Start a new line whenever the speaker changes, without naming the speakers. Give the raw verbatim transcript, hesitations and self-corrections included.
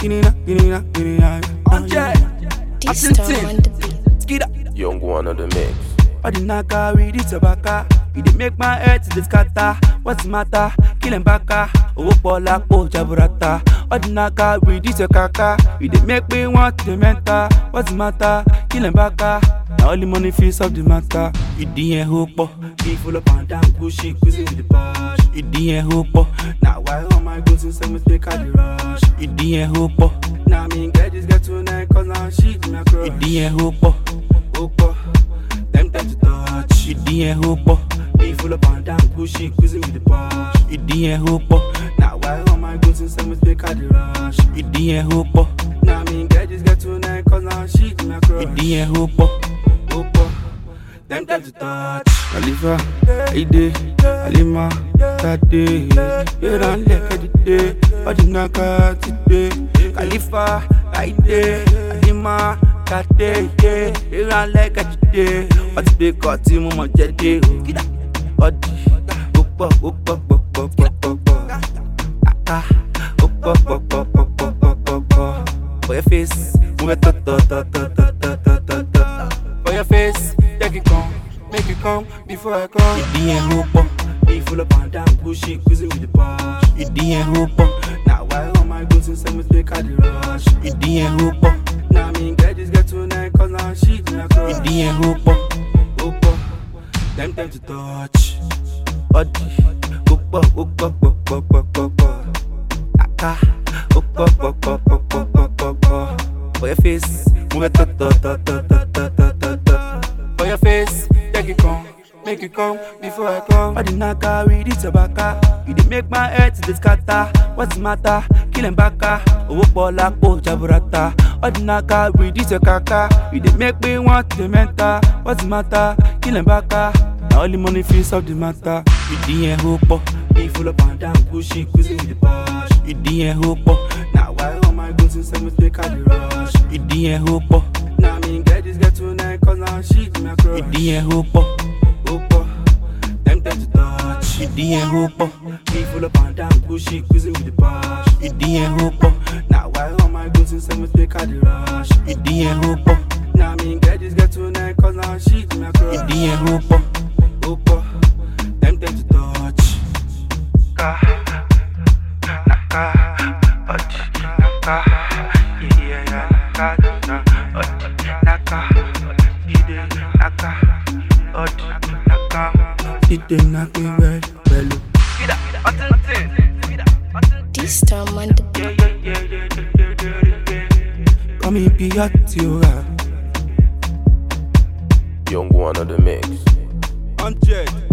Kinina, kinina, kinina.
Hundred.
This time on the beat.
Skida.
Young one of the mix.
Ordinaka with the tobacco. You dey make my head to the scatter. What's the matter? Killing baka. Owo pola po jaburata. Ordinaka with the kaka. You dey make me want the mental. What's the matter? Killing baka. Now only money feels of the matter. You didn't hope. Be full up and down. Pushy, cruising with the boss. You didn't hope. Now why all my goods in some mistake at the rush? You didn't hope. Now me get this get tonight cause now she in my crush. You didn't hope. Hope. Them time to touch. You didn't hope. Be full up and down. Pushy, cruising with the boss. You didn't hope. Now why all my goods in some mistake at the rush? You didn't hope. Now me get this get tonight cause now she in my crush. You didn't hope. Hope. Them time to touch. Khalifa, Ide, Alima, Tade. You don't like it today. Ordinaka today. Khalifa, Ide, Alima, Tade. You don't like it today. What's the cut to Mama Jade? Odi, Upa, Upa, Upa, Upa, Upa. Ah, Upa, Upa, Upa, Upa, Upa. For your face, move it, ta ta ta ta ta ta ta ta. For your face, take it come. Make it come before I come. You didn't hope. Be full up and down, pushy, cruising with the boss. You didn't hope. Now why all my goods in some mistake at the rush? You didn't hope. Now me get this get tonight cause now she in my crush. You didn't hope. Hope. Them time to touch. Odi. Hope, hope, hope, hope, hope, hope. Aka. Hope, hope, hope, hope, hope, hope. For your face, move it, ta ta ta ta ta ta ta ta. For your face. Take it come, make it come before I come. Ordinaka with the tobacco. You dey make my head to the scatter. What's the matter? Killing baka. Owo pola po jaburata. Ordinaka with the kaka. You dey make me want the mental. What's the matter? Killing baka. Now only money feels of the matter. You didn't hope. Be full up and down, pushy, cruising with the boss. You didn't hope. Now why all my goods in some mistake at the rush? You didn't hope. Now me get this get tonight cause now she in my crush. You didn't hope. Hope. Them time to touch. You didn't hope. Be full up and down, pushy, cruising with the boss. You didn't hope. Now why all my goods in some mistake at the rush? You didn't hope. Now me get this get tonight cause now she in my crush. You didn't hope. Hope. Them time to touch. Ka. Naka. Odi. Naka. Yeah, yeah, yeah. Naka. Odi. Naka. Ide. Naka. Odi. Naka. Ide. Naka. Well, well.
This time on the beat.
Yeah, yeah, yeah, yeah, yeah, yeah, yeah. Come in, be hot, you are.
Young one of the mix.
Hundred.